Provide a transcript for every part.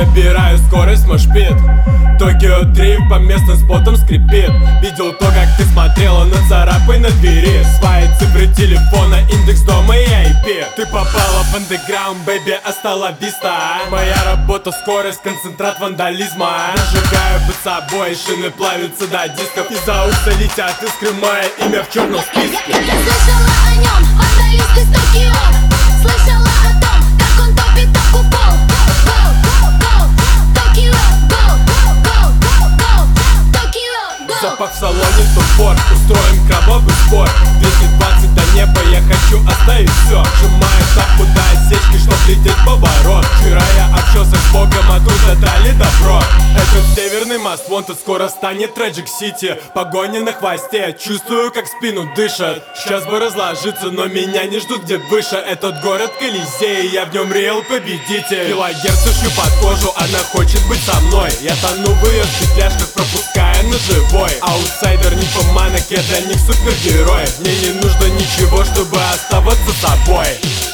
Набираю скорость, мошпит. Токио дрифт по местным спотам скрипит. Видел то, как ты смотрела на царапай на двери. Свои цифры телефона, индекс дома и IP. Ты попала в андеграунд, бэби, остала виста. Моя работа, скорость, концентрат вандализма. Сжигаю под собой, шины плавятся до дисков. Из-за уха летят искры, мое имя в черном списке. Я слышала о нем, вандалист из Токио. Слышала о том, как он топит топ купол. Токио, Токио. Запах в салоне, тупор, устроим кровавый спор. 220 до неба, я хочу оставить все. Сжимаю так куда осечки, чтоб лететь в поворот. Вчера я общался с Богом, оттуда дали добро. Этот северный мост, вон тут скоро станет Tragic City. Погоня на хвосте, чувствую, как спину дышит. Сейчас бы разложиться, но меня не ждут где выше. Этот город Колизей, я в нем реал победитель. Килогерцы шью под кожу, она хочет быть со мной. Я тону в ее петляшках, пропуская на живой. Аутсайдер, нимфоманок, я для них супергерой. Мне не нужно ничего, чтобы оставаться собой.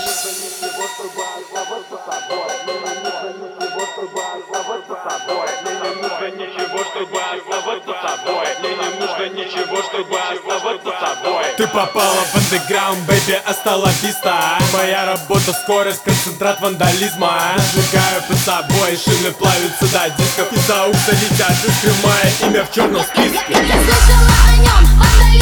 Ты попала в андеграунд, бэби, остала виста. Моя работа, скорость, концентрат вандализма. Сжигаю под собой, шины плавятся до дисков. Из-за уха летят искры, мое имя в черном списке. Я слышала о нем,